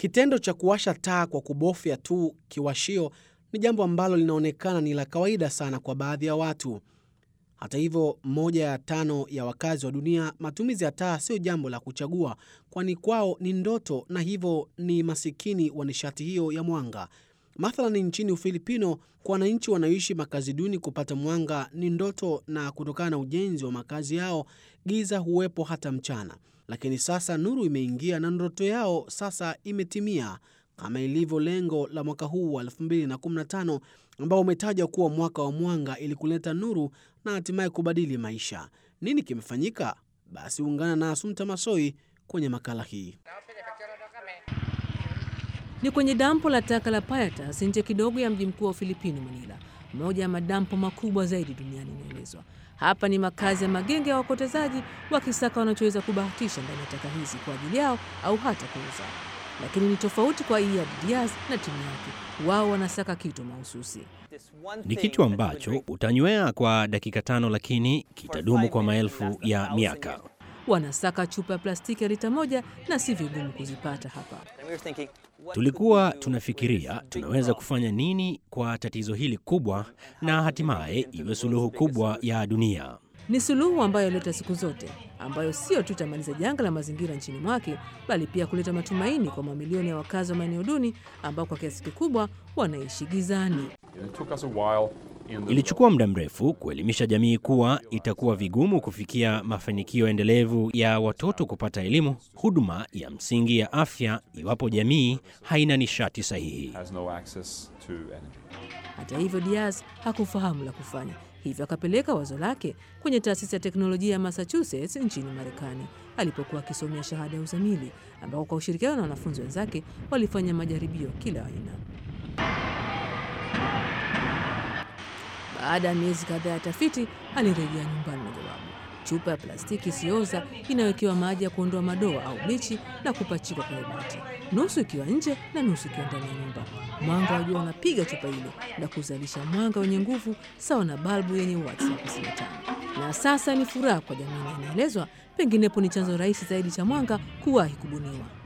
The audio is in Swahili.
Kitendo cha kuwasha taa kwa kubofya tu kiwashio ni jambo ambalo linaonekana ni la kawaida sana kwa baadhi ya watu. Hata hivyo, 1/5 ya wakazi wa dunia, matumizi ya taa sio jambo la kuchagua, kwani kwao ni ndoto na hivyo ni masikini wa nishati hiyo ya mwanga. Mathalan nchini Ufilipino, kwa wananchi wanaoishi makazi duni kupata mwanga ni ndoto, na kutokana na ujenzi wa makazi yao, giza huwepo hata mchana. Lakini sasa nuru imeingia na ndoto yao sasa imetimia, kama ilivyo lengo la mwaka huu wa 2015 ambao umetaja kuwa mwaka wa mwanga ili kuleta nuru na hatimaye kubadili maisha. Nini kimefanyika? Basi ungana na Assumpta Massoi kwenye makala hii. Ni kwenye dampo la taka la Payatas nje kidogo ya mji mkuu wa Filipino, Manila, moja ya madampo makubwa zaidi duniani inaelezwa. Hapa ni makazi ya magenge ya wakotezaji wakisaka wanachoweza kubahatisha ndani ya taka hizi kwa ajili yao au hata kuuza. Lakini ni tofauti kwa Iyad Diaz na timu yake. Wao wanasaka kitu mahususi. Ni kitu ambacho utanywea kwa dakika 5 lakini kitadumu kwa maelfu ya miaka. Wanasaka chupa ya plastiki ya lita 1 na si vigumu kuzipata hapa. Tulikuwa tunafikiria tunaweza kufanya nini kwa tatizo hili kubwa na hatimaye iwe suluhu kubwa ya dunia. Ni suluhu ambayo ileta siku zote, ambayo sio tu itamaliza janga la mazingira nchini mwake, bali pia kuleta matumaini kwa mamilioni ya wakazi wa maeneo duni ambao kwa kiasi kikubwa wanaishi gizani. Ilichukua muda mrefu kuelimisha jamii kuwa itakuwa vigumu kufikia mafanikio endelevu ya watoto kupata elimu, huduma ya msingi ya afya iwapo jamii haina nishati sahihi. Hata hivyo, Diaz hakufahamu la kufanya. Hivyo akapeleka wazo lake kwenye taasisi ya teknolojia ya Massachusetts nchini Marekani alipokuwa akisomea shahada ya uzamili, ambako kwa ushirikiano na wanafunzi wenzake walifanya majaribio kila aina. Baada ya miezi kadhaa ya tafiti, alirejea nyumbani na jawabu: chupa ya plastiki isioza inawekewa maji ya kuondoa madoa au blichi na kupachikwa kwenye bati, nusu ikiwa nje na nusu ikiwa ndani ya nyumba. Mwanga wa jua unapiga chupa ile na kuzalisha mwanga wenye nguvu sawa na balbu yenye watts 5. Na sasa ni furaha kwa jamii, na inaelezwa penginepo ni chanzo rahisi zaidi cha mwanga kuwahi kubuniwa.